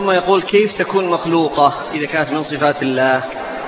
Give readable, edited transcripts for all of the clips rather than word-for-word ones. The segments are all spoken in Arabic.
ثم يقول كيف تكون مخلوقة إذا كانت من صفات الله؟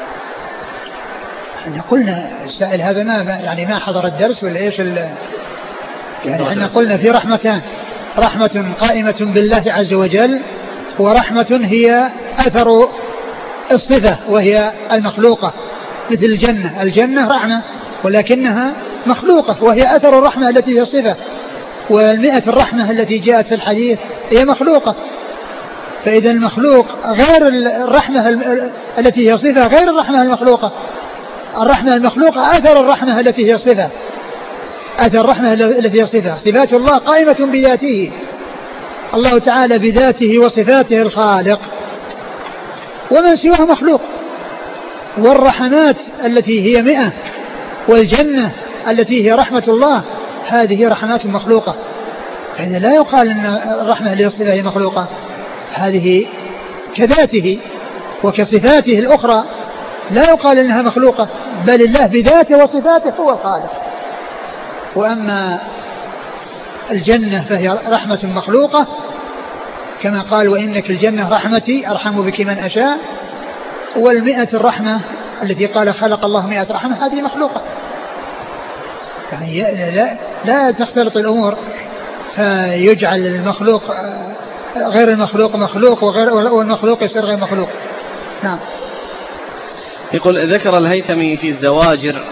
احنا قلنا السائل هذا ما حضر الدرس ولا ايش يعني احنا قلنا في رحمتان: رحمة قائمة بالله عز وجل، ورحمة هي أثر الصفة وهي المخلوقة، مثل الجنة رحمة ولكنها مخلوقة وهي أثر الرحمة التي هي صفة، والمئة الرحمة التي جاءت في الحديث هي مخلوقة. فإذا المخلوق غير الرحمة التي هي صفة غير الرحمة المخلوقة. الرحمة المخلوقة أثر الرحمة التي هي صفة، أثر الرحمة التي هي صفة. صفات الله قائمة بذاته، الله تعالى بذاته وصفاته الخالق، ومن سواه مخلوق. والرحمات التي هي 100 والجنة التي هي رحمة الله هذه رحمات مخلوقة. فإذا لا يقال أن الرحمة للصفة هي مخلوقة، هذه كذاته وكصفاته الأخرى لا يقال أنها مخلوقة، بل الله بذاته وصفاته هو الخالق. وأما الجنة فهي رحمة مخلوقة كما قال: وإنك الجنة رحمتي أرحم بك من أشاء. والمئة الرحمة التي قال خلق الله 100 رحمة هذه مخلوقة. يعني لا تختلط الأمور فيجعل المخلوق غير المخلوق مخلوق والمخلوق يصير غير مخلوق. نعم. يقول: ذكر الهيثمي في الزواجر